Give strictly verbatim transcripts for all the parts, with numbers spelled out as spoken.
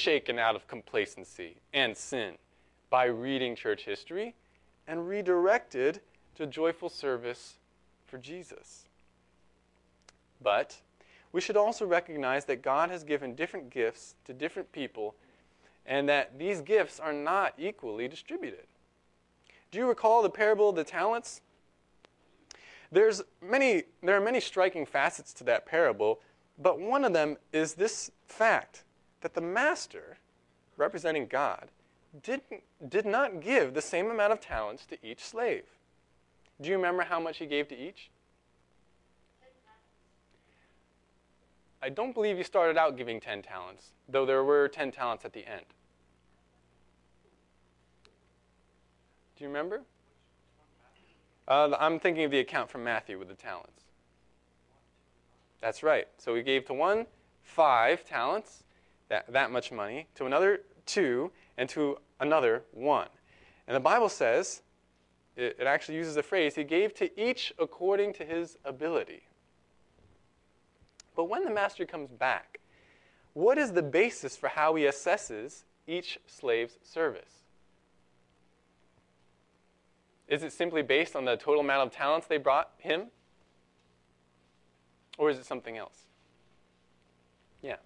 shaken out of complacency and sin by reading church history and redirected to joyful service for Jesus. But we should also recognize that God has given different gifts to different people and that these gifts are not equally distributed. Do you recall the parable of the talents? There's many, there are many striking facets to that parable, but one of them is this fact, that the master, representing God, didn't, did not give the same amount of talents to each slave. Do you remember how much he gave to each? I don't believe he started out giving ten talents, though there were ten talents at the end. Do you remember? Uh, I'm thinking of the account from Matthew with the talents. That's right. So he gave to one five talents, that, that much money, to another two, and to another one. And the Bible says, it, it actually uses the phrase, he gave to each according to his ability. But when the master comes back, what is the basis for how he assesses each slave's service? Is it simply based on the total amount of talents they brought him? Or is it something else? Yeah.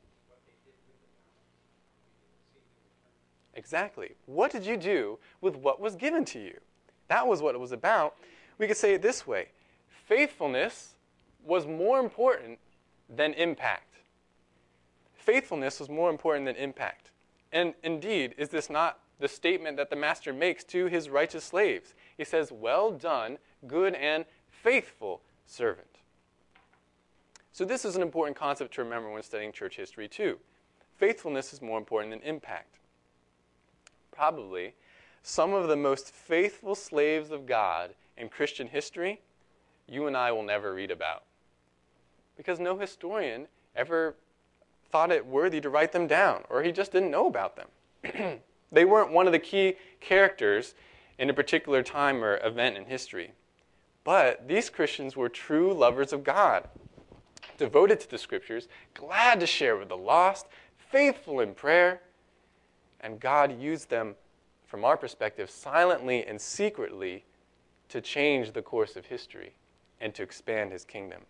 Exactly. What did you do with what was given to you? That was what it was about. We could say it this way. Faithfulness was more important than impact. Faithfulness was more important than impact. And indeed, is this not the statement that the master makes to his righteous slaves? He says, "Well done, good and faithful servant." So this is an important concept to remember when studying church history too. Faithfulness is more important than impact. Probably some of the most faithful slaves of God in Christian history, you and I will never read about. Because no historian ever thought it worthy to write them down, or he just didn't know about them. They weren't one of the key characters in a particular time or event in history. But these Christians were true lovers of God, devoted to the Scriptures, glad to share with the lost, faithful in prayer, and God used them, from our perspective, silently and secretly to change the course of history and to expand his kingdom.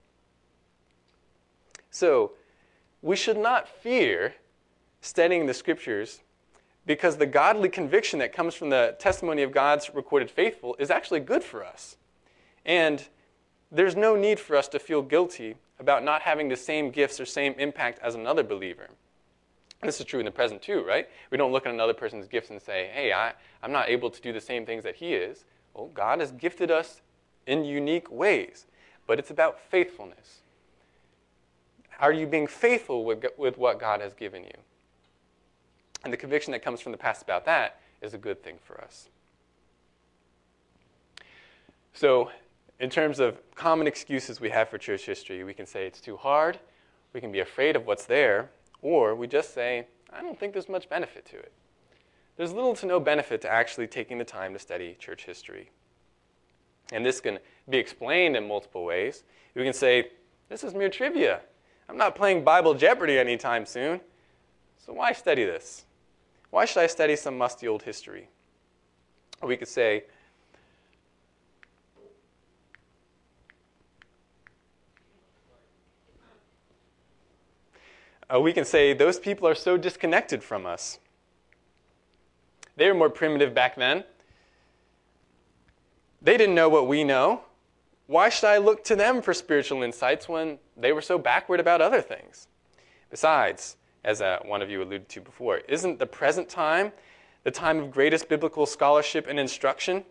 So, we should not fear studying the Scriptures because the godly conviction that comes from the testimony of God's recorded faithful is actually good for us. And there's no need for us to feel guilty about not having the same gifts or same impact as another believer. And this is true in the present too, right? We don't look at another person's gifts and say, hey, I, I'm not able to do the same things that he is. Well, God has gifted us in unique ways. But it's about faithfulness. Are you being faithful with, with what God has given you? And the conviction that comes from the past about that is a good thing for us. So, in terms of common excuses we have for church history, we can say it's too hard, we can be afraid of what's there, or we just say, I don't think there's much benefit to it. There's little to no benefit to actually taking the time to study church history. And this can be explained in multiple ways. We can say, this is mere trivia. I'm not playing Bible Jeopardy anytime soon, so why study this? Why should I study some musty old history? Or we could say, uh, we can say, those people are so disconnected from us. They were more primitive back then. They didn't know what we know. Why should I look to them for spiritual insights when they were so backward about other things? Besides, as uh, one of you alluded to before, isn't the present time the time of greatest biblical scholarship and instruction?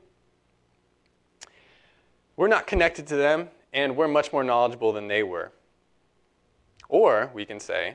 We're not connected to them, and we're much more knowledgeable than they were. Or we can say,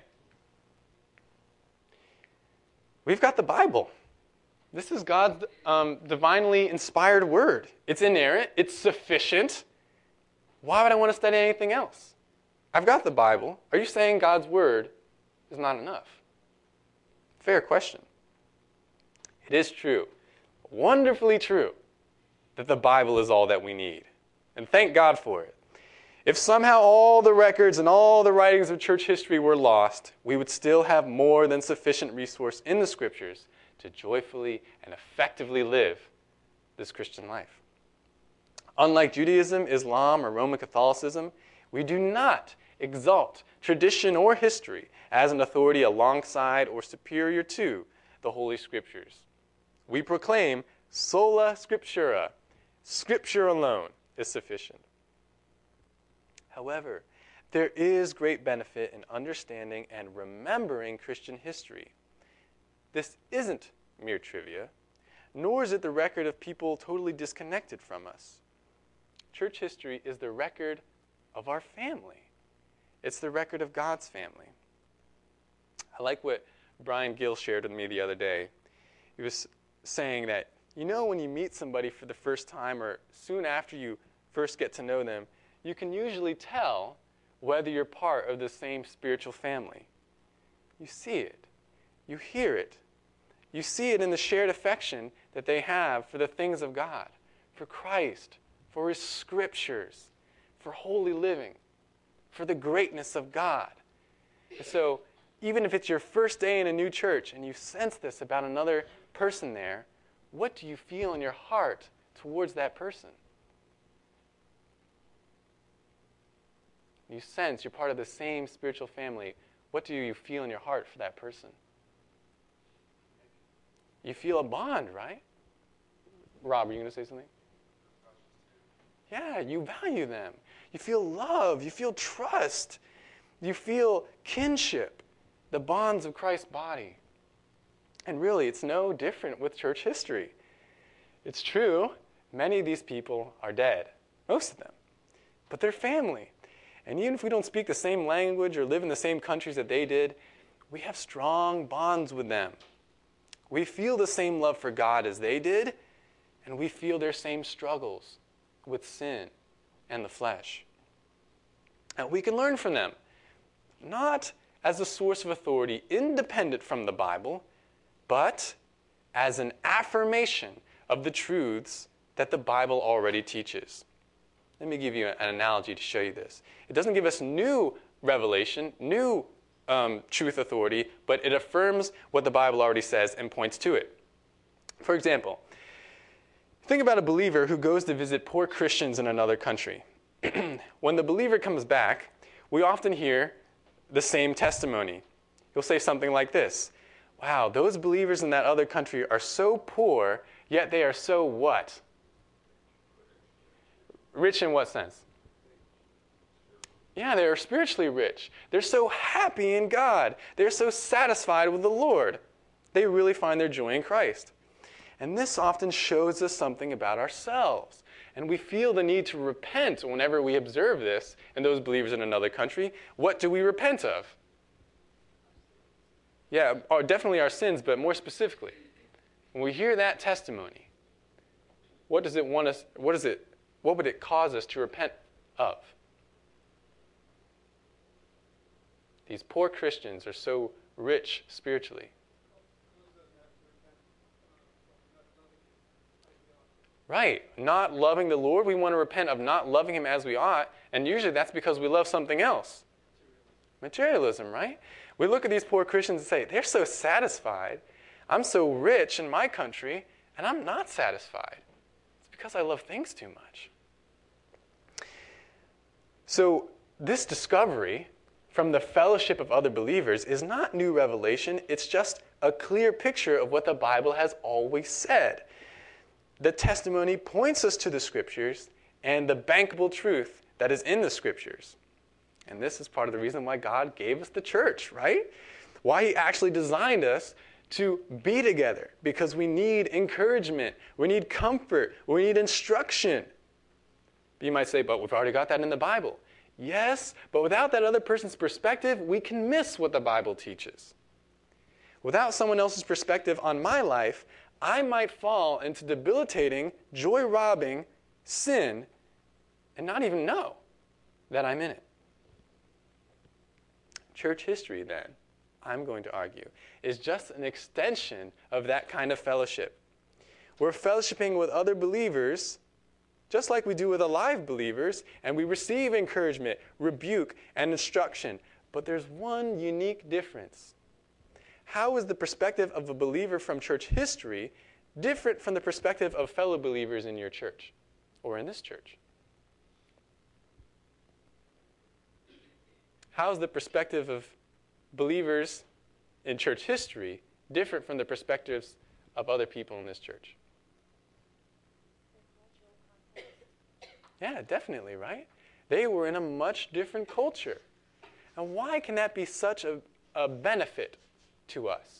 we've got the Bible. This is God's um, divinely inspired word. It's inerrant. It's sufficient. Why would I want to study anything else? I've got the Bible. Are you saying God's word is not enough? Fair question. It is true, wonderfully true, that the Bible is all that we need. And thank God for it. If somehow all the records and all the writings of church history were lost, we would still have more than sufficient resource in the Scriptures to joyfully and effectively live this Christian life. Unlike Judaism, Islam, or Roman Catholicism, we do not exalt tradition or history as an authority alongside or superior to the Holy Scriptures. We proclaim sola scriptura, Scripture alone is sufficient. However, there is great benefit in understanding and remembering Christian history. This isn't mere trivia, nor is it the record of people totally disconnected from us. Church history is the record of our family. It's the record of God's family. I like what Brian Gill shared with me the other day. He was saying that, you know, when you meet somebody for the first time or soon after you first get to know them, you can usually tell whether you're part of the same spiritual family. You see it. You hear it. You see it in the shared affection that they have for the things of God, for Christ, for His Scriptures, for holy living, for the greatness of God. And so, even if it's your first day in a new church and you sense this about another person there, what do you feel in your heart towards that person? You sense you're part of the same spiritual family. What do you feel in your heart for that person? You feel a bond, right? Rob, are you going to say something? Yeah, you value them. You feel love. You feel trust. You feel kinship, the bonds of Christ's body. And really, it's no different with church history. It's true, many of these people are dead, most of them, but they're family. And even if we don't speak the same language or live in the same countries that they did, we have strong bonds with them. We feel the same love for God as they did, and we feel their same struggles with sin and the flesh. And we can learn from them, not as a source of authority independent from the Bible, but as an affirmation of the truths that the Bible already teaches. Let me give you an analogy to show you this. It doesn't give us new revelation, new um, truth authority, but it affirms what the Bible already says and points to it. For example, think about a believer who goes to visit poor Christians in another country. When the believer comes back, we often hear the same testimony. He'll say something like this: wow, those believers in that other country are so poor, yet they are so what? Rich in what sense? Yeah, they are spiritually rich. They're so happy in God. They're so satisfied with the Lord. They really find their joy in Christ. And this often shows us something about ourselves. And we feel the need to repent whenever we observe this in those believers in another country. What do we repent of? Yeah, definitely our sins, but more specifically, when we hear that testimony, what does it want us, what is it, what would it cause us to repent of? These poor Christians are so rich spiritually. Right. Not loving the Lord. We want to repent of not loving Him as we ought. And usually that's because we love something else. Materialism, right? We look at these poor Christians and say, they're so satisfied. I'm so rich in my country, and I'm not satisfied. It's because I love things too much. So this discovery from the fellowship of other believers is not new revelation. It's just a clear picture of what the Bible has always said. The testimony points us to the Scriptures and the bankable truth that is in the Scriptures. And this is part of the reason why God gave us the church, right? Why He actually designed us to be together, because we need encouragement, we need comfort, we need instruction. But you might say, but we've already got that in the Bible. Yes, but without that other person's perspective, we can miss what the Bible teaches. Without someone else's perspective on my life, I might fall into debilitating, joy-robbing sin and not even know that I'm in it. Church history, then, I'm going to argue, is just an extension of that kind of fellowship. We're fellowshipping with other believers just like we do with alive believers, and we receive encouragement, rebuke, and instruction. But there's one unique difference. How is the perspective of a believer from church history different from the perspective of fellow believers in your church or in this church? How is the perspective of believers in church history different from the perspectives of other people in this church? Yeah, definitely, right? They were in a much different culture. And why can that be such a, a benefit to us?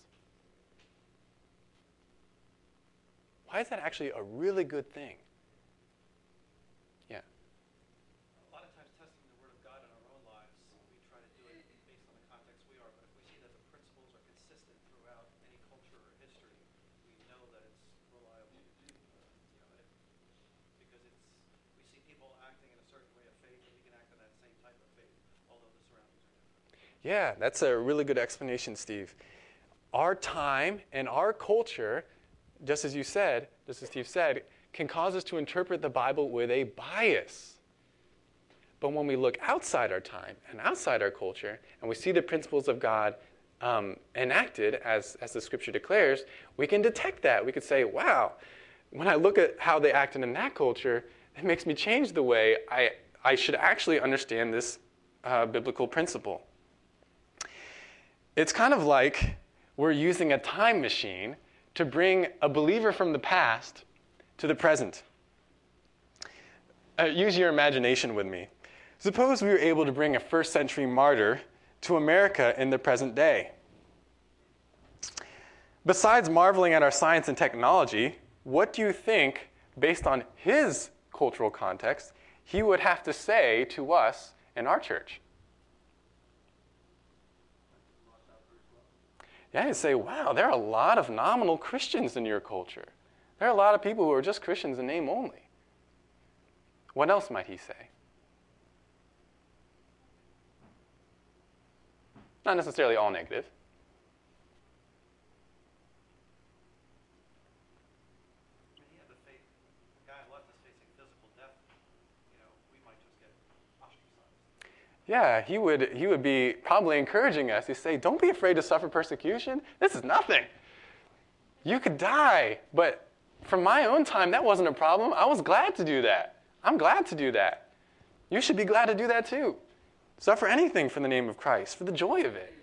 Why is that actually a really good thing? Yeah. A lot of times testing the Word of God in our own lives, we try to do it based on the context we are, but if we see that the principles are consistent throughout any culture or history, we know that it's reliable. You know, if, because it's we see people acting in a certain way of faith, and we can act in that same type of faith, although the surroundings are different. Yeah, that's a really good explanation, Steve. Our time and our culture, just as you said, just as Steve said, can cause us to interpret the Bible with a bias. But when we look outside our time and outside our culture, and we see the principles of God um, enacted as, as the Scripture declares, we can detect that. We could say, wow, when I look at how they acted in that culture, it makes me change the way I, I should actually understand this uh, biblical principle. It's kind of like we're using a time machine to bring a believer from the past to the present. Uh, use your imagination with me. Suppose we were able to bring a first century martyr to America in the present day. Besides marveling at our science and technology, what do you think, based on his cultural context, he would have to say to us in our church? Yeah, you'd say, wow, there are a lot of nominal Christians in your culture. There are a lot of people who are just Christians in name only. What else might he say? Not necessarily all negative. I mean, he had the faith. The guy left us facing physical death. You know, we might just get ostracized. Yeah, he would he would be probably encouraging us. He'd say, don't be afraid to suffer persecution. This is nothing. You could die. But from my own time, that wasn't a problem. I was glad to do that. I'm glad to do that. You should be glad to do that too. Suffer anything for the name of Christ, for the joy of it.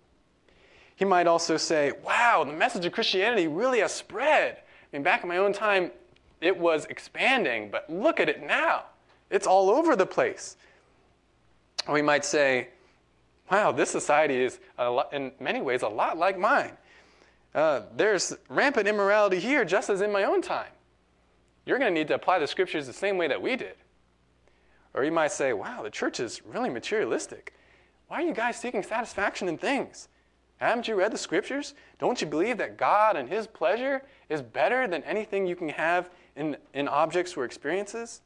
He might also say, wow, the message of Christianity really has spread. I mean, back in my own time, it was expanding, but look at it now. It's all over the place. Or we might say, wow, this society is a lot, in many ways a lot like mine. Uh, there's rampant immorality here just as in my own time. You're going to need to apply the Scriptures the same way that we did. Or you might say, wow, the church is really materialistic. Why are you guys seeking satisfaction in things? Haven't you read the Scriptures? Don't you believe that God and His pleasure is better than anything you can have in, in objects or experiences?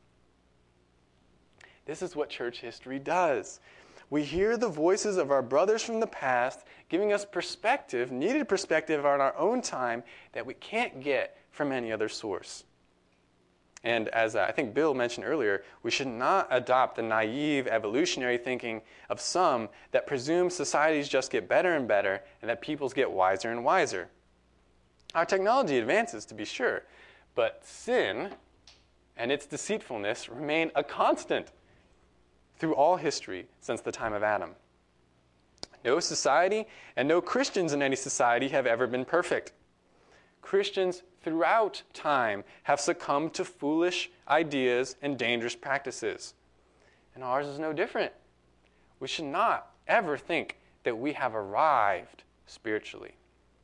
This is what church history does. We hear the voices of our brothers from the past giving us perspective, needed perspective on our own time that we can't get from any other source. And as I think Bill mentioned earlier, we should not adopt the naive evolutionary thinking of some that presumes societies just get better and better and that peoples get wiser and wiser. Our technology advances, to be sure, but sin and its deceitfulness remain a constant through all history since the time of Adam. No society and no Christians in any society have ever been perfect. Christians throughout time have succumbed to foolish ideas and dangerous practices. And ours is no different. We should not ever think that we have arrived spiritually.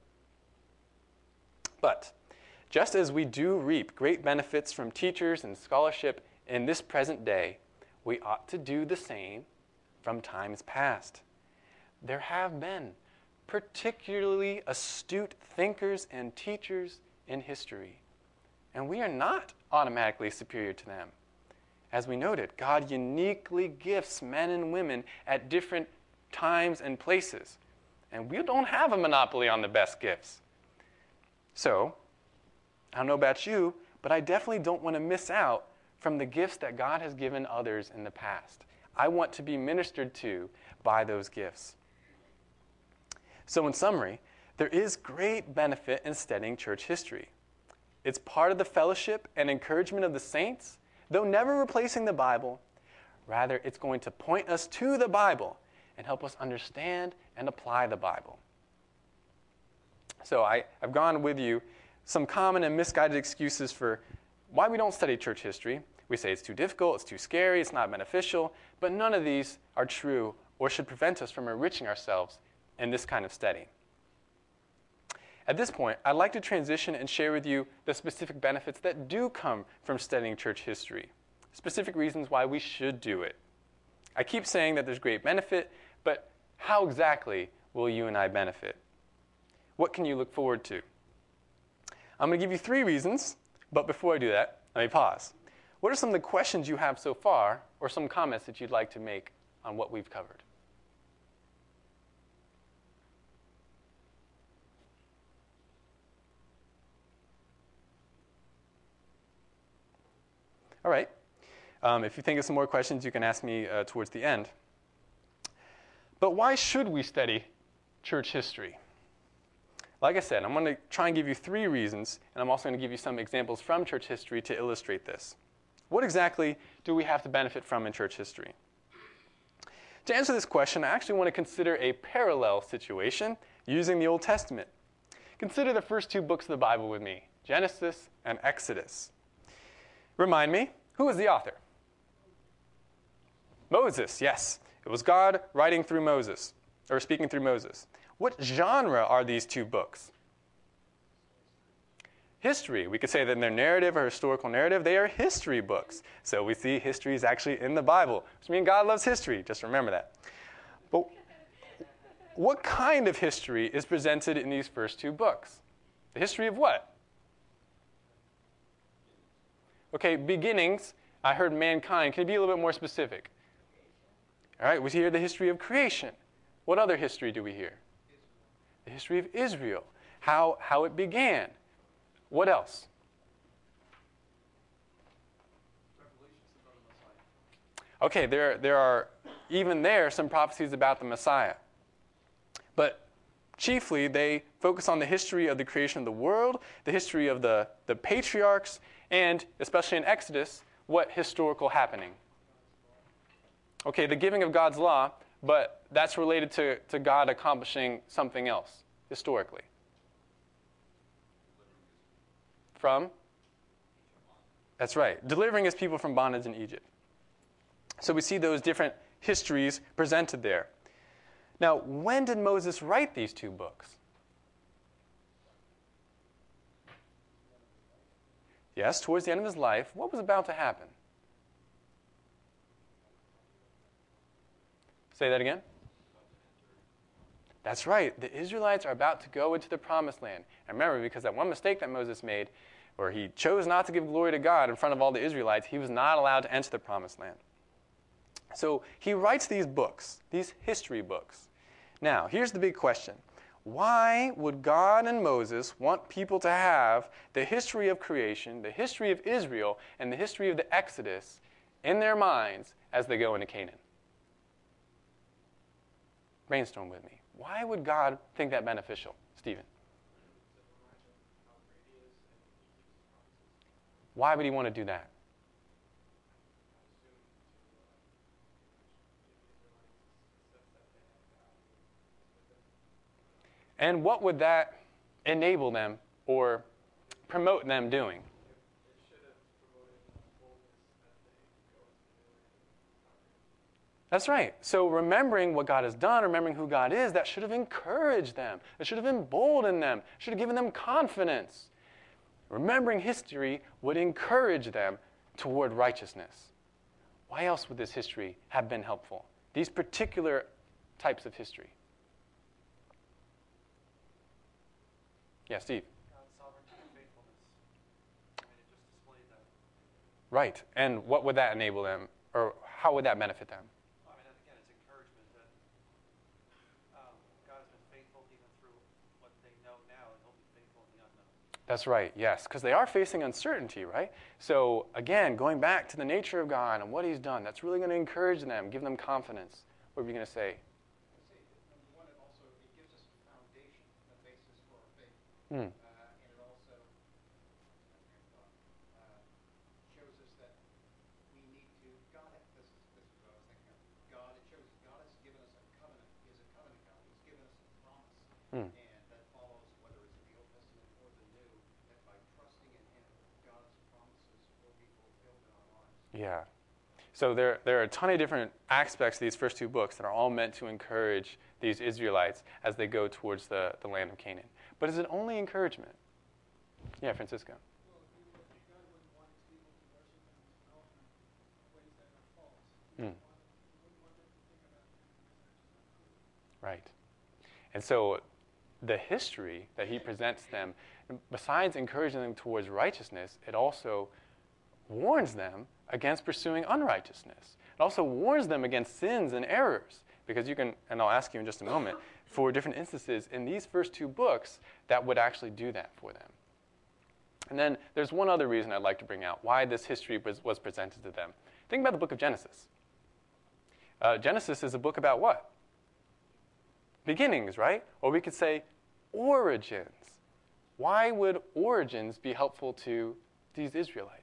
But just as we do reap great benefits from teachers and scholarship in this present day, we ought to do the same from times past. There have been particularly astute thinkers and teachers in history, and we are not automatically superior to them. As we noted, God uniquely gifts men and women at different times and places, and we don't have a monopoly on the best gifts. So, I don't know about you, but I definitely don't want to miss out from the gifts that God has given others in the past. I want to be ministered to by those gifts. So in summary, there is great benefit in studying church history. It's part of the fellowship and encouragement of the saints, though never replacing the Bible. Rather, it's going to point us to the Bible and help us understand and apply the Bible. So I, I've gone with you some common and misguided excuses for why we don't study church history. We say it's too difficult, it's too scary, it's not beneficial, but none of these are true or should prevent us from enriching ourselves in this kind of study. At this point, I'd like to transition and share with you the specific benefits that do come from studying church history, specific reasons why we should do it. I keep saying that there's great benefit, but how exactly will you and I benefit? What can you look forward to? I'm going to give you three reasons, but before I do that, let me pause. What are some of the questions you have so far, or some comments that you'd like to make on what we've covered? All right. Um, if you think of some more questions, you can ask me uh, towards the end. But why should we study church history? Like I said, I'm going to try and give you three reasons, and I'm also going to give you some examples from church history to illustrate this. What exactly do we have to benefit from in church history? To answer this question, I actually want to consider a parallel situation using the Old Testament. Consider the first two books of the Bible with me, Genesis and Exodus. Remind me, who was the author? Moses, yes. It was God writing through Moses, or speaking through Moses. What genre are these two books? History. We could say that they're narrative or historical narrative. They are history books. So we see history is actually in the Bible, which means God loves history. Just remember that. But what kind of history is presented in these first two books? The history of what? Okay, beginnings. I heard mankind. Can you be a little bit more specific? All right, we hear the history of creation. What other history do we hear? The history of Israel, how, how it began. What else? Okay, there, there are, even there, some prophecies about the Messiah. But chiefly, they focus on the history of the creation of the world, the history of the, the patriarchs, and, especially in Exodus, what historical happening? Okay, the giving of God's law, but that's related to, to God accomplishing something else, historically. From? That's right. Delivering his people from bondage in Egypt. So we see those different histories presented there. Now, when did Moses write these two books? Yes, towards the end of his life. What was about to happen? Say that again. That's right. The Israelites are about to go into the promised land. And remember, because that one mistake that Moses made, where he chose not to give glory to God in front of all the Israelites, he was not allowed to enter the promised land. So he writes these books, these history books. Now, here's the big question. Why would God and Moses want people to have the history of creation, the history of Israel, and the history of the Exodus in their minds as they go into Canaan? Brainstorm with me. Why would God think that beneficial? Stephen. Why would he want to do that? And what would that enable them or promote them doing? That's right. So remembering what God has done, remembering who God is, that should have encouraged them. It should have emboldened them. It should have given them confidence. Remembering history would encourage them toward righteousness. Why else would this history have been helpful? These particular types of history. Yeah, Steve. God's sovereignty and faithfulness. I mean, it just displayed that. Right. And what would that enable them? Or how would that benefit them? I mean, again, it's encouragement that um, God has been faithful even through what they know now, and he'll be faithful in the unknown. That's right, yes, because they are facing uncertainty, right? So again, going back to the nature of God and what he's done, that's really going to encourage them, give them confidence. What were you going to say? I say that number one, it also it gives us a foundation, a basis for our faith, Hmm. uh, and it also uh, shows us that we need to. God, this is this is what I was thinking of. God, it shows God has given us a covenant. He is a covenant God. He's given us a promise, Hmm. and that follows whether it's in the Old Testament or the New. That by trusting in Him, God's promises will be fulfilled in our lives. Yeah. So there, there are a ton of different aspects of these first two books that are all meant to encourage these Israelites as they go towards the, the land of Canaan. But is it only encouragement? Yeah, Francisco. Well, if you look at God wouldn't want his people to worship him in development in ways that are false. He Hmm. wouldn't want, he wouldn't want them to think about him in ways that are just not true. Right. And so the history that he presents them, besides encouraging them towards righteousness, it also warns them against pursuing unrighteousness. It also warns them against sins and errors. Because you can, and I'll ask you in just a moment, for different instances in these first two books that would actually do that for them. And then there's one other reason I'd like to bring out why this history was, was presented to them. Think about the book of Genesis. Uh, Genesis is a book about what? Beginnings, right? Or we could say origins. Why would origins be helpful to these Israelites?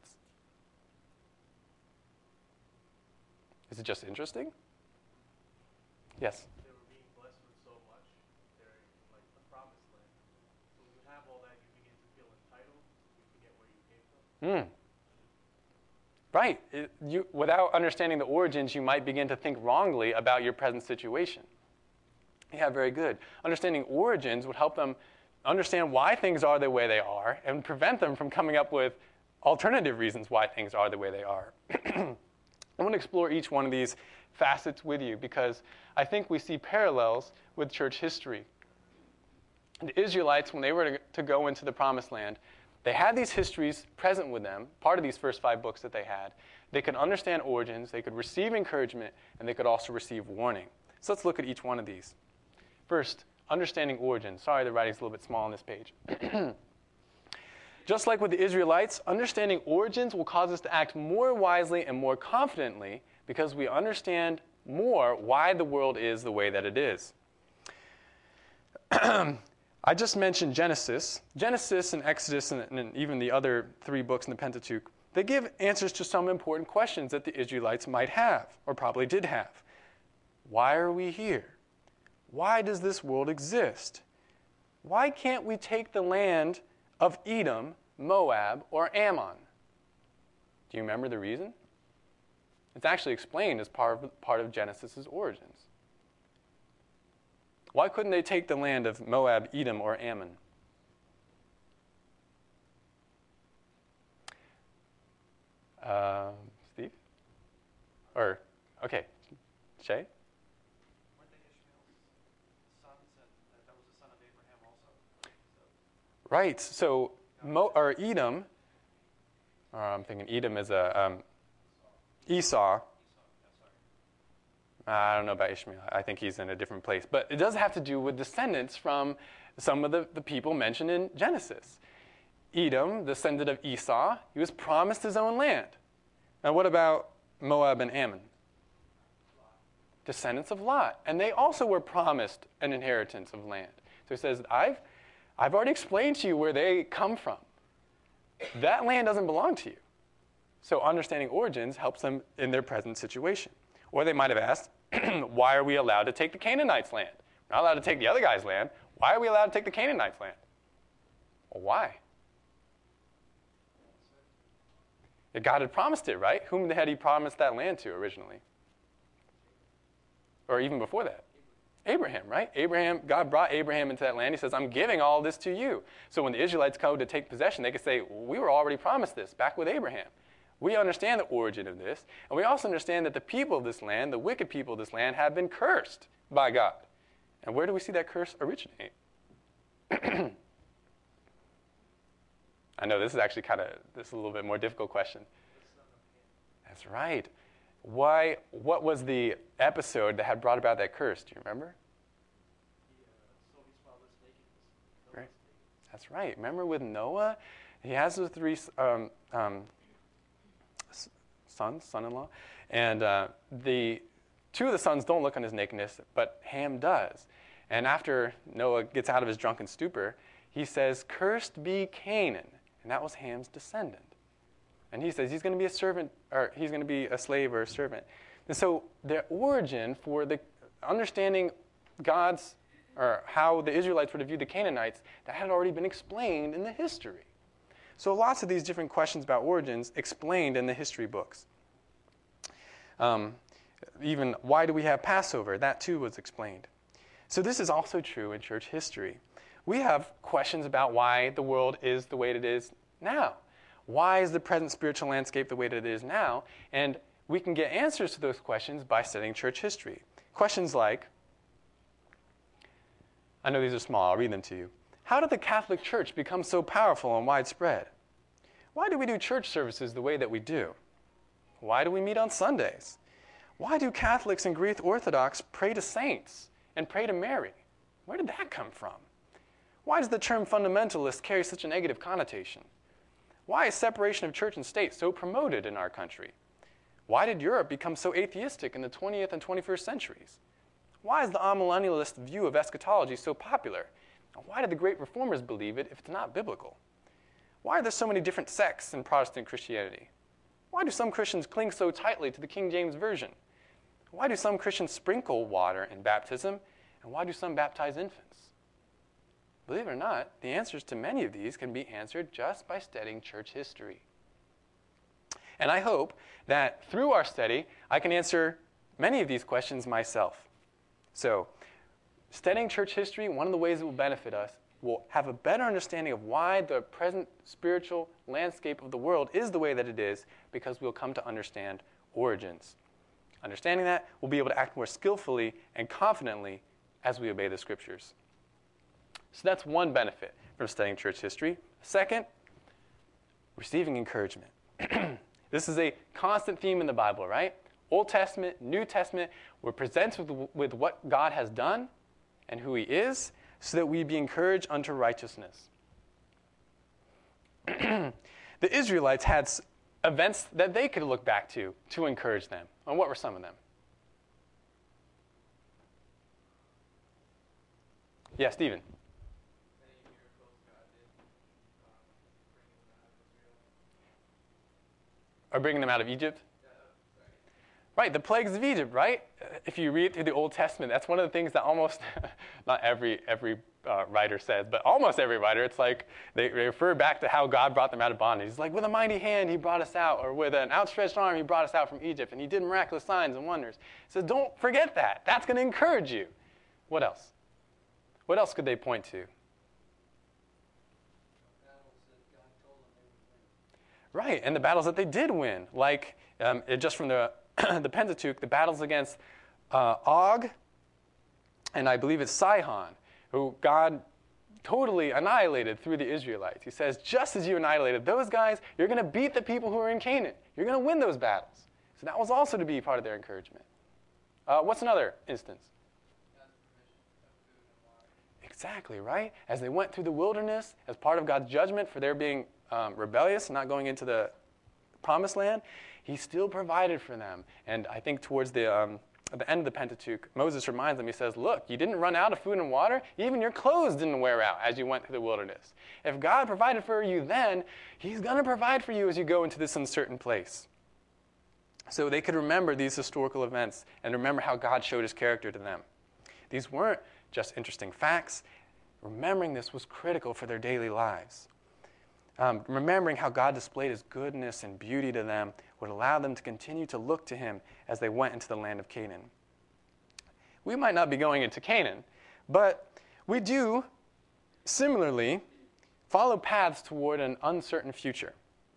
Is it just interesting? Yes? They were being blessed with so much. They're in, like, the promised land. So when you have all that, you begin to feel entitled. You forget where you came from. Hmm. Right. It- you, without understanding the origins, you might begin to think wrongly about your present situation. Yeah, very good. Understanding origins would help them understand why things are the way they are and prevent them from coming up with alternative reasons why things are the way they are. I want to explore each one of these facets with you because I think we see parallels with church history. The Israelites, when they were to, to go into the Promised Land, they had these histories present with them, part of these first five books that they had. They could understand origins, they could receive encouragement, and they could also receive warning. So let's look at each one of these. First, understanding origins. Sorry, the writing's a little bit small on this page. Just like with the Israelites, understanding origins will cause us to act more wisely and more confidently because we understand more why the world is the way that it is. I just mentioned Genesis. Genesis and Exodus and, and even the other three books in the Pentateuch, they give answers to some important questions that the Israelites might have, or probably did have. Why are we here? Why does this world exist? Why can't we take the land of Edom, Moab, or Ammon? Do you remember the reason? It's actually explained as part of, part of Genesis' origins. Why couldn't they take the land of Moab, Edom, or Ammon? Uh, Steve? Or, okay, Shay? Weren't they Ishmael's sons, and that, that was the son of Abraham also? So, Right. So, Mo, or Edom, or I'm thinking Edom is a um, Esau. Esau, yeah, sorry. I don't know about Ishmael. I think he's in a different place. But it does have to do with descendants from some of the, the people mentioned in Genesis. Edom, descendant of Esau, he was promised his own land. Now, what about Moab and Ammon? Descendants of Lot. And they also were promised an inheritance of land. So he says, I've, I've already explained to you where they come from. That land doesn't belong to you. So understanding origins helps them in their present situation. Or they might have asked, why are we allowed to take the Canaanites' land? We're not allowed to take the other guy's land. Why are we allowed to take the Canaanites' land? Well, why? If God had promised it, right? Whom had he promised that land to originally? Or even before that? Abraham, right? Abraham, God brought Abraham into that land. He says, I'm giving all this to you. So when the Israelites come to take possession, they could say, we were already promised this back with Abraham. We understand the origin of this, and we also understand that the people of this land, the wicked people of this land, have been cursed by God. And where do we see that curse originate? I know this is actually kind of, this is a little bit more difficult question. That's right. Why? What was the episode that had brought about that curse? Do you remember? He uh, saw his father's nakedness. Right. That's right. Remember with Noah? He has the three um, um, sons, son-in-law, and uh, the two of the sons don't look on his nakedness, but Ham does. And after Noah gets out of his drunken stupor, he says, "Cursed be Canaan," and that was Ham's descendant. And he says he's going to be a servant, or he's going to be a slave or a servant. And so the origin for the understanding God's, or how the Israelites would have viewed the Canaanites, that had already been explained in the history. So lots of these different questions about origins explained in the history books. Um, even why do we have Passover? That too was explained. So this is also true in church history. We have questions about why the world is the way it is now. Why is the present spiritual landscape the way that it is now? And we can get answers to those questions by studying church history. Questions like, I know these are small, I'll read them to you. How did the Catholic Church become so powerful and widespread? Why do we do church services the way that we do? Why do we meet on Sundays? Why do Catholics and Greek Orthodox pray to saints and pray to Mary? Where did that come from? Why does the term fundamentalist carry such a negative connotation? Why is separation of church and state so promoted in our country? Why did Europe become so atheistic in the twentieth and twenty-first centuries? Why is the amillennialist view of eschatology so popular? And why did the great reformers believe it if it's not biblical? Why are there so many different sects in Protestant Christianity? Why do some Christians cling so tightly to the King James Version? Why do some Christians sprinkle water in baptism? And why do some baptize infants? Believe it or not, the answers to many of these can be answered just by studying church history. And I hope that through our study, I can answer many of these questions myself. So, studying church history, one of the ways it will benefit us, will have a better understanding of why the present spiritual landscape of the world is the way that it is, because we'll come to understand origins. Understanding that, we'll be able to act more skillfully and confidently as we obey the Scriptures. So that's one benefit from studying church history. Second, receiving encouragement. This is a constant theme in the Bible, right? Old Testament, New Testament, we're presented with, with what God has done and who he is, so that we be encouraged unto righteousness. The Israelites had events that they could look back to to encourage them. And what were some of them? Yeah, Stephen. Or bringing them out of Egypt? Right, the plagues of Egypt, right? If you read through the Old Testament, that's one of the things that almost, not every every uh, writer says, but almost every writer, it's like they, they refer back to how God brought them out of bondage. He's like, with a mighty hand, he brought us out, or with an outstretched arm, he brought us out from Egypt, and he did miraculous signs and wonders. So don't forget that. That's going to encourage you. What else? What else could they point to? Right, and the battles that they did win, like um, it, just from the the Pentateuch, the battles against uh, Og, and I believe it's Sihon, who God totally annihilated through the Israelites. He says, just as you annihilated those guys, you're going to beat the people who are in Canaan. You're going to win those battles. So that was also to be part of their encouragement. Uh, what's another instance? Exactly, right? As they went through the wilderness, as part of God's judgment for their being um, rebellious, not going into the promised land, he still provided for them. And I think towards the, um, at the end of the Pentateuch, Moses reminds them, he says, look, you didn't run out of food and water. Even your clothes didn't wear out as you went through the wilderness. If God provided for you then, he's going to provide for you as you go into this uncertain place. So they could remember these historical events and remember how God showed his character to them. These weren't just interesting facts. Remembering this was critical for their daily lives. Um, remembering how God displayed his goodness and beauty to them would allow them to continue to look to him as they went into the land of Canaan. We might not be going into Canaan, but we do similarly follow paths toward an uncertain future.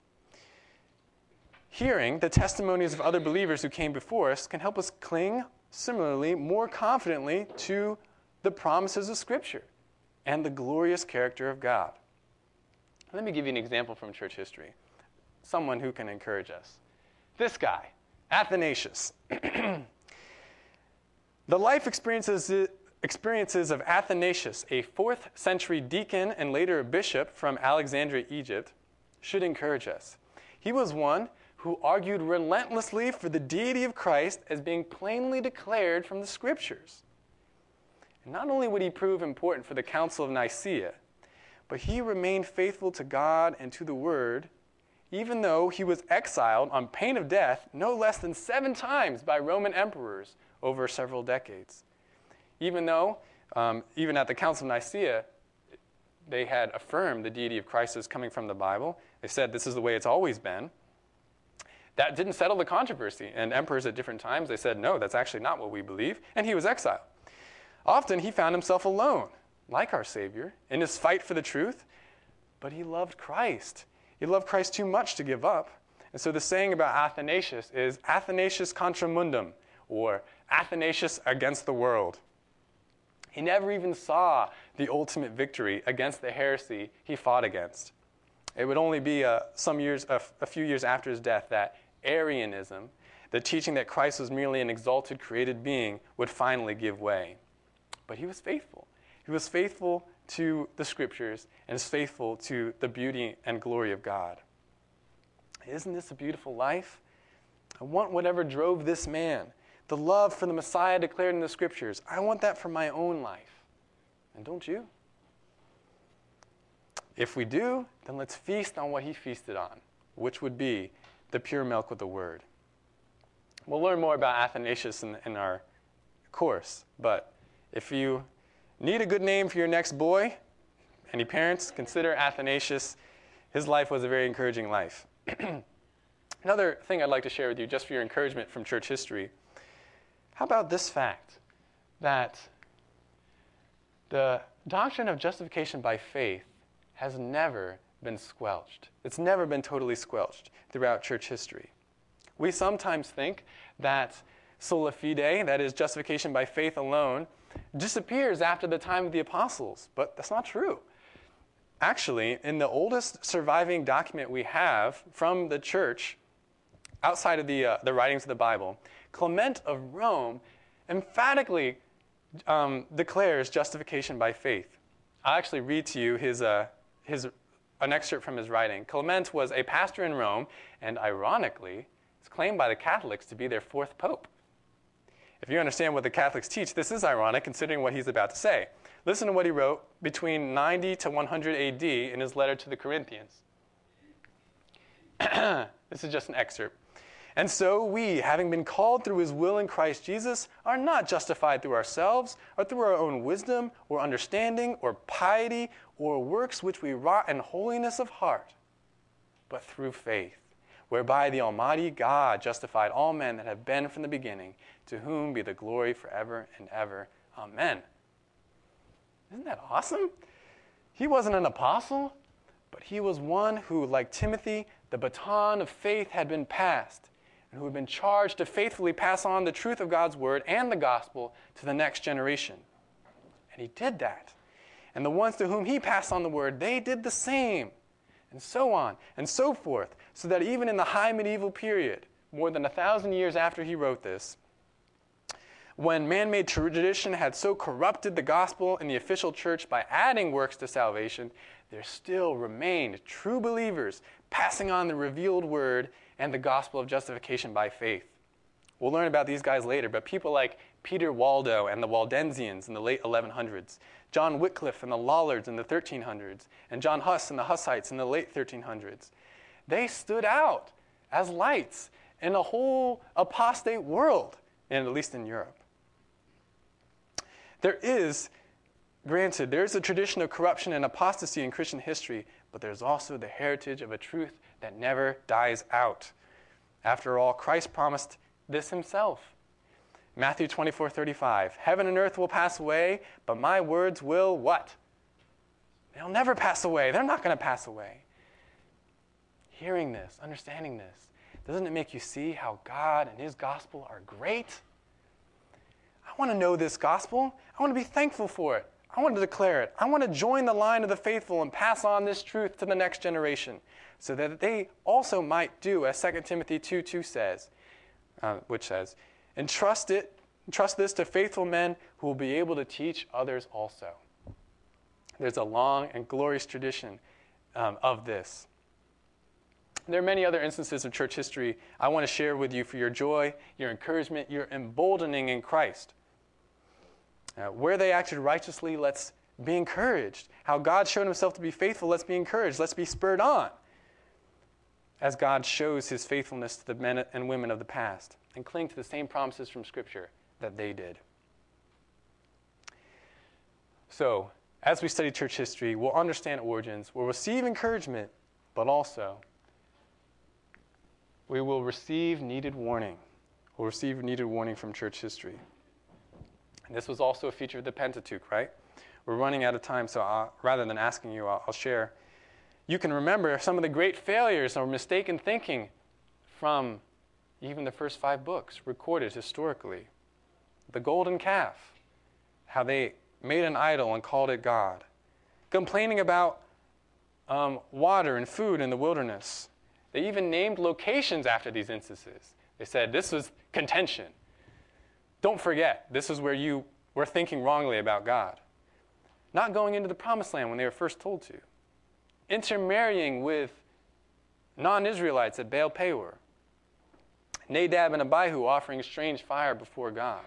Hearing the testimonies of other believers who came before us can help us cling similarly more confidently to the promises of Scripture and the glorious character of God. Let me give you an example from church history. Someone who can encourage us. This guy, Athanasius. The life experiences experiences of Athanasius, a fourth century deacon and later a bishop from Alexandria, Egypt, should encourage us. He was one who argued relentlessly for the deity of Christ as being plainly declared from the Scriptures. And not only would he prove important for the Council of Nicaea, but he remained faithful to God and to the Word, even though he was exiled on pain of death no less than seven times by Roman emperors over several decades. Even though, um, even at the Council of Nicaea, they had affirmed the deity of Christ as coming from the Bible. They said this is the way it's always been. That didn't settle the controversy, and emperors at different times, they said, no, that's actually not what we believe, and he was exiled. Often he found himself alone, like our Savior, in his fight for the truth, but he loved Christ. He loved Christ too much to give up. And so the saying about Athanasius is Athanasius contra mundum, or Athanasius against the world. He never even saw the ultimate victory against the heresy he fought against. It would only be uh, some years, uh, a few years after his death that Arianism, the teaching that Christ was merely an exalted created being, would finally give way. But he was faithful. He was faithful to the Scriptures and is faithful to the beauty and glory of God. Isn't this a beautiful life? I want whatever drove this man, the love for the Messiah declared in the Scriptures. I want that for my own life. And don't you? If we do, then let's feast on what he feasted on, which would be the pure milk with the Word. We'll learn more about Athanasius in, in our course, but if you need a good name for your next boy, any parents, consider Athanasius. His life was a very encouraging life. Another thing I'd like to share with you, just for your encouragement from church history, how about this fact, that the doctrine of justification by faith has never been squelched. It's never been totally squelched throughout church history. We sometimes think that sola fide, that is justification by faith alone, disappears after the time of the apostles, but that's not true. Actually, in the oldest surviving document we have from the church, outside of the, uh, the writings of the Bible, Clement of Rome emphatically um, declares justification by faith. I'll actually read to you his, uh, his, an excerpt from his writing. Clement was a pastor in Rome, and ironically, is claimed by the Catholics to be their fourth pope. If you understand what the Catholics teach, this is ironic considering what he's about to say. Listen to what he wrote between ninety to one hundred A D in his letter to the Corinthians. This is just an excerpt. And so we, having been called through his will in Christ Jesus, are not justified through ourselves, or through our own wisdom, or understanding, or piety, or works which we wrought in holiness of heart, but through faith, whereby the Almighty God justified all men that have been from the beginning, to whom be the glory forever and ever. Amen. Isn't that awesome? He wasn't an apostle, but he was one who, like Timothy, the baton of faith had been passed, and who had been charged to faithfully pass on the truth of God's word and the gospel to the next generation. And he did that. And the ones to whom he passed on the word, they did the same. And so on and so forth, so that even in the high medieval period, more than a thousand years after he wrote this, when man-made tradition had so corrupted the gospel in the official church by adding works to salvation, there still remained true believers passing on the revealed word and the gospel of justification by faith. We'll learn about these guys later, but people like Peter Waldo and the Waldensians in the late eleven hundreds, John Wycliffe and the Lollards in the thirteen hundreds, and John Huss and the Hussites in the late thirteen hundreds, they stood out as lights in a whole apostate world, and at least in Europe. There is, granted, there is a tradition of corruption and apostasy in Christian history, but there's also the heritage of a truth that never dies out. After all, Christ promised this himself. Matthew twenty-four thirty-five, heaven and earth will pass away, but my words will what? They'll never pass away. They're not going to pass away. Hearing this, understanding this, doesn't it make you see how God and his gospel are great? I want to know this gospel. I want to be thankful for it. I want to declare it. I want to join the line of the faithful and pass on this truth to the next generation so that they also might do, as Second Timothy two two says, uh, which says, entrust it, entrust this to faithful men who will be able to teach others also. There's a long and glorious tradition um, of this. There are many other instances of church history I want to share with you for your joy, your encouragement, your emboldening in Christ. Uh, where they acted righteously, let's be encouraged. How God showed himself to be faithful, let's be encouraged. Let's be spurred on as God shows his faithfulness to the men and women of the past, and cling to the same promises from Scripture that they did. So, as we study church history, we'll understand origins, we'll receive encouragement, but also we will receive needed warning. We'll receive needed warning from church history. And this was also a feature of the Pentateuch, right? We're running out of time, so I'll, rather than asking you, I'll, I'll share. You can remember some of the great failures or mistaken thinking from even the first five books recorded historically. The golden calf, how they made an idol and called it God. Complaining about um, water and food in the wilderness. They even named locations after these instances. They said, this was contention. Don't forget, this is where you were thinking wrongly about God. Not going into the promised land when they were first told to. Intermarrying with non-Israelites at Baal Peor. Nadab and Abihu offering strange fire before God.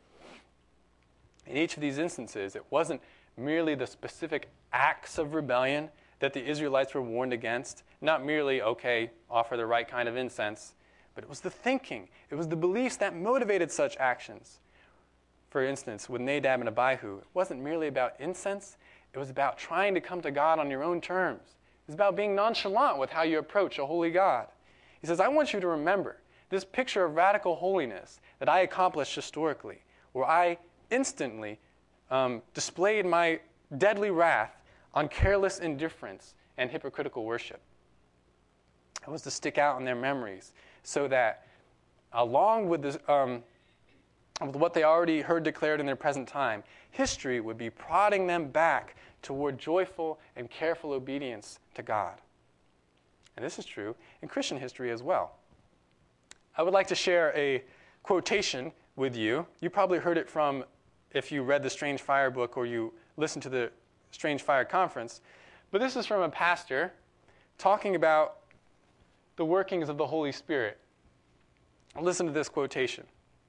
In each of these instances, it wasn't merely the specific acts of rebellion that the Israelites were warned against, not merely, okay, offer the right kind of incense, but it was the thinking, it was the beliefs that motivated such actions. For instance, with Nadab and Abihu, it wasn't merely about incense, it was about trying to come to God on your own terms. It was about being nonchalant with how you approach a holy God. He says, I want you to remember this picture of radical holiness that I accomplished historically, where I instantly um, displayed my deadly wrath on careless indifference and hypocritical worship. It was to stick out in their memories so that along with, this, um, with what they already heard declared in their present time, history would be prodding them back toward joyful and careful obedience to God. And this is true in Christian history as well. I would like to share a quotation with you. You probably heard it from if you read the Strange Fire book or you listened to the Strange Fire conference. But this is from a pastor talking about the workings of the Holy Spirit. Listen to this quotation.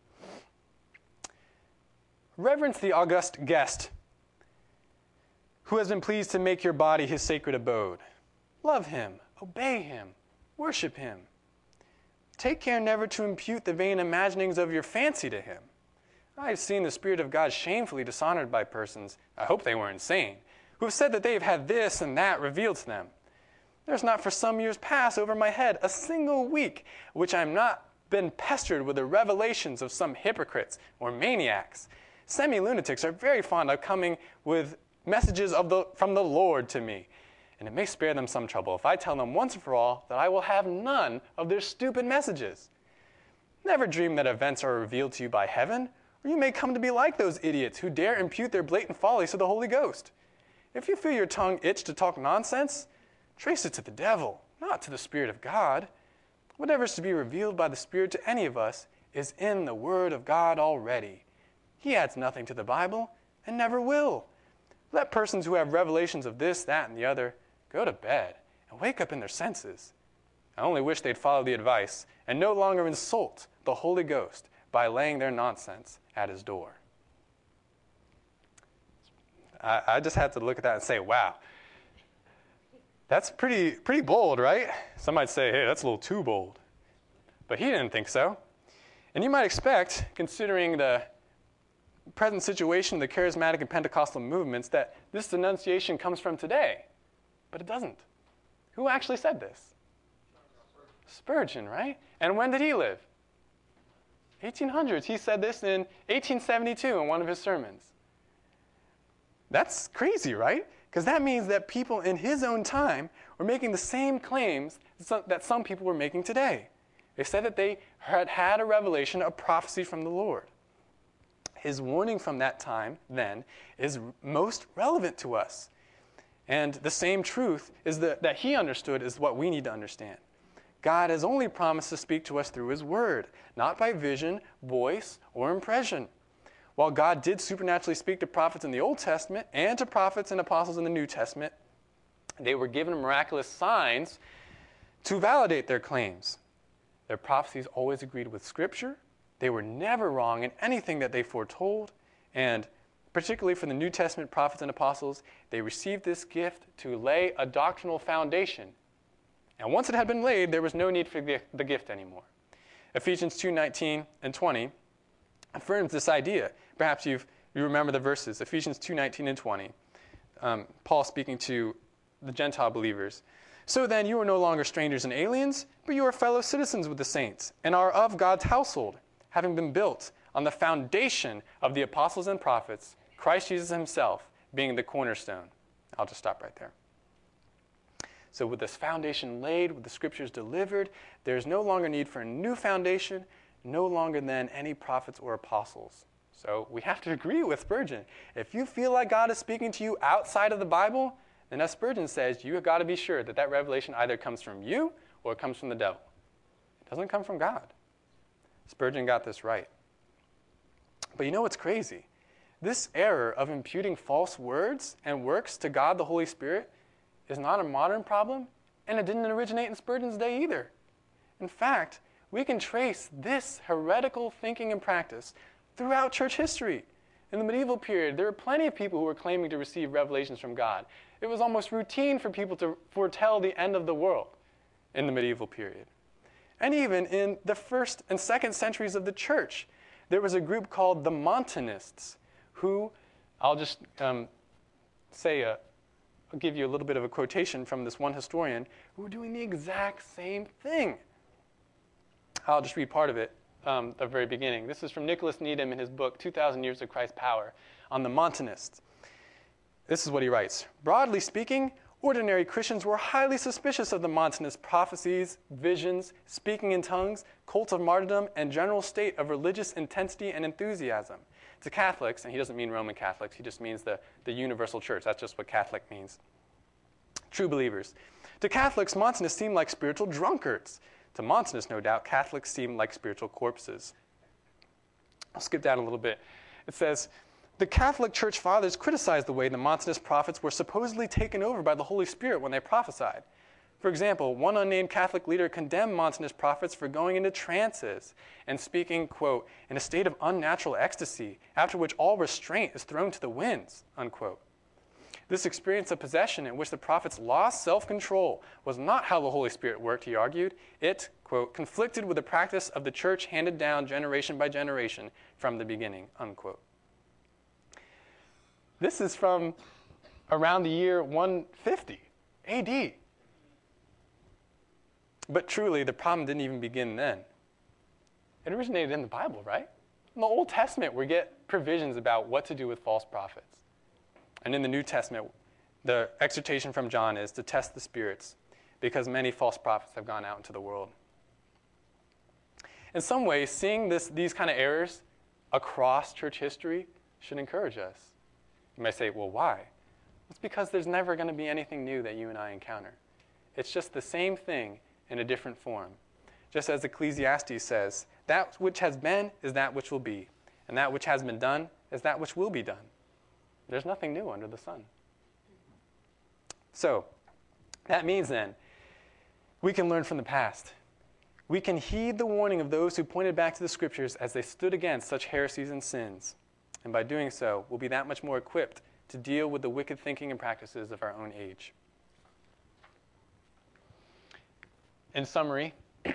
Reverence the august guest who has been pleased to make your body his sacred abode. Love him, obey him, worship him. Take care never to impute the vain imaginings of your fancy to him. I have seen the Spirit of God shamefully dishonored by persons, I hope they were insane, who have said that they have had this and that revealed to them. There's not for some years past over my head a single week which I have not been pestered with the revelations of some hypocrites or maniacs. Semi-lunatics are very fond of coming with messages of the, from the Lord to me, and it may spare them some trouble if I tell them once and for all that I will have none of their stupid messages. Never dream that events are revealed to you by heaven, or you may come to be like those idiots who dare impute their blatant follies to the Holy Ghost. If you feel your tongue itch to talk nonsense, trace it to the devil, not to the Spirit of God. Whatever is to be revealed by the Spirit to any of us is in the Word of God already. He adds nothing to the Bible and never will. Let persons who have revelations of this, that, and the other go to bed and wake up in their senses. I only wish they'd follow the advice and no longer insult the Holy Ghost by laying their nonsense at his door. I, I just had to look at that and say, wow, that's pretty, pretty bold, right? Some might say, hey, that's a little too bold. But he didn't think so. And you might expect, considering the present situation of the charismatic and Pentecostal movements, that this denunciation comes from today. But it doesn't. Who actually said this? Spurgeon, right? And when did he live? eighteen hundreds. He said this in eighteen seventy-two in one of his sermons. That's crazy, right? Because that means that people in his own time were making the same claims that some people were making today. They said that they had had a revelation, a prophecy from the Lord. His warning from that time, then, is most relevant to us. And the same truth is that, that he understood is what we need to understand. God has only promised to speak to us through his word, not by vision, voice, or impression. While God did supernaturally speak to prophets in the Old Testament and to prophets and apostles in the New Testament, they were given miraculous signs to validate their claims. Their prophecies always agreed with Scripture. They were never wrong in anything that they foretold. And particularly for the New Testament prophets and apostles, they received this gift to lay a doctrinal foundation. And once it had been laid, there was no need for the gift anymore. Ephesians two nineteen and twenty affirms this idea. Perhaps you've, you remember the verses, Ephesians two nineteen and twenty. Um, Paul speaking to the Gentile believers. So then you are no longer strangers and aliens, but you are fellow citizens with the saints and are of God's household, having been built on the foundation of the apostles and prophets, Christ Jesus himself being the cornerstone. I'll just stop right there. So with this foundation laid, with the scriptures delivered, there's no longer need for a new foundation, no longer then any prophets or apostles. So we have to agree with Spurgeon. If you feel like God is speaking to you outside of the Bible, then as Spurgeon says, you have got to be sure that that revelation either comes from you or it comes from the devil. It doesn't come from God. Spurgeon got this right. But you know what's crazy? This error of imputing false words and works to God the Holy Spirit is not a modern problem, and it didn't originate in Spurgeon's day either. In fact, we can trace this heretical thinking and practice throughout church history. In the medieval period, there were plenty of people who were claiming to receive revelations from God. It was almost routine for people to foretell the end of the world in the medieval period. And even in the first and second centuries of the church, there was a group called the Montanists who, I'll just um, say, a, I'll give you a little bit of a quotation from this one historian, who were doing the exact same thing. I'll just read part of it, um, the very beginning. This is from Nicholas Needham in his book, two thousand Years of Christ's Power, on the Montanists. This is what he writes. Broadly speaking, ordinary Christians were highly suspicious of the Montanist prophecies, visions, speaking in tongues, cult of martyrdom, and general state of religious intensity and enthusiasm. To Catholics, and he doesn't mean Roman Catholics, he just means the, the universal church. That's just what Catholic means. True believers. To Catholics, Montanists seem like spiritual drunkards. To Montanists, no doubt, Catholics seem like spiritual corpses. I'll skip down a little bit. It says, the Catholic Church Fathers criticized the way the Montanist prophets were supposedly taken over by the Holy Spirit when they prophesied. For example, one unnamed Catholic leader condemned Montanist prophets for going into trances and speaking, quote, in a state of unnatural ecstasy, after which all restraint is thrown to the winds, unquote. This experience of possession in which the prophets lost self-control was not how the Holy Spirit worked, he argued. It, quote, conflicted with the practice of the church handed down generation by generation from the beginning, unquote. This is from around the year one fifty A D. But truly, the problem didn't even begin then. It originated in the Bible, right? In the Old Testament, we get provisions about what to do with false prophets. And in the New Testament, the exhortation from John is to test the spirits, because many false prophets have gone out into the world. In some ways, seeing this, these kind of errors across church history should encourage us. You might say, well, why? It's because there's never going to be anything new that you and I encounter. It's just the same thing in a different form. Just as Ecclesiastes says, that which has been is that which will be, and that which has been done is that which will be done. There's nothing new under the sun. So, that means then, we can learn from the past. We can heed the warning of those who pointed back to the Scriptures as they stood against such heresies and sins. And by doing so, we'll be that much more equipped to deal with the wicked thinking and practices of our own age. In summary,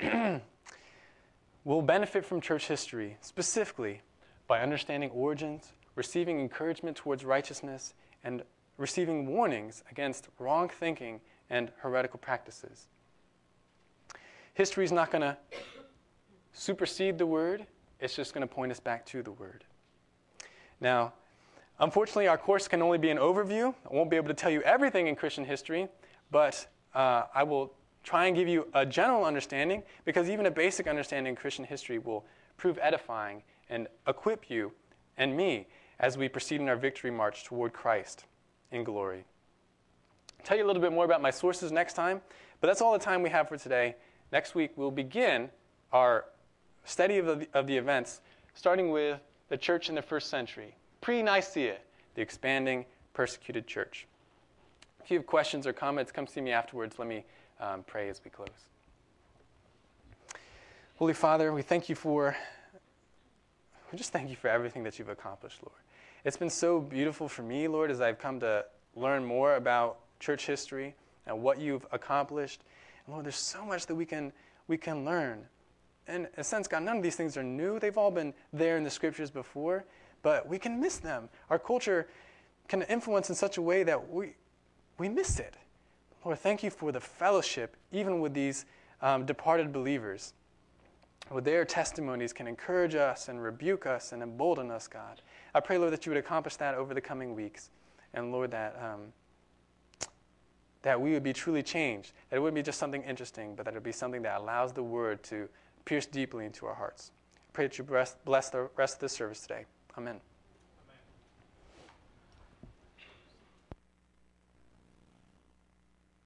we'll benefit from church history, specifically by understanding origins, receiving encouragement towards righteousness, and receiving warnings against wrong thinking and heretical practices. History is not going to supersede the Word. It's just going to point us back to the Word. Now, unfortunately, our course can only be an overview. I won't be able to tell you everything in Christian history, but uh, I will try and give you a general understanding, because even a basic understanding of Christian history will prove edifying and equip you and me as we proceed in our victory march toward Christ in glory. I'll tell you a little bit more about my sources next time, but that's all the time we have for today. Next week, we'll begin our study of the, of the events, starting with the church in the first century, pre-Nicaea, the expanding, persecuted church. If you have questions or comments, come see me afterwards. Let me um, pray as we close. Holy Father, we thank you for, we just thank you for everything that you've accomplished, Lord. It's been so beautiful for me, Lord, as I've come to learn more about church history and what you've accomplished. And Lord, there's so much that we can we can learn. And in a sense, God, none of these things are new. They've all been there in the scriptures before, but we can miss them. Our culture can influence in such a way that we we miss it. Lord, thank you for the fellowship, even with these um, departed believers. With their testimonies can encourage us and rebuke us and embolden us, God. I pray, Lord, that you would accomplish that over the coming weeks. And Lord, that um, that we would be truly changed. That it wouldn't be just something interesting, but that it would be something that allows the word to pierce deeply into our hearts. I pray that you bless, bless the rest of this service today. Amen.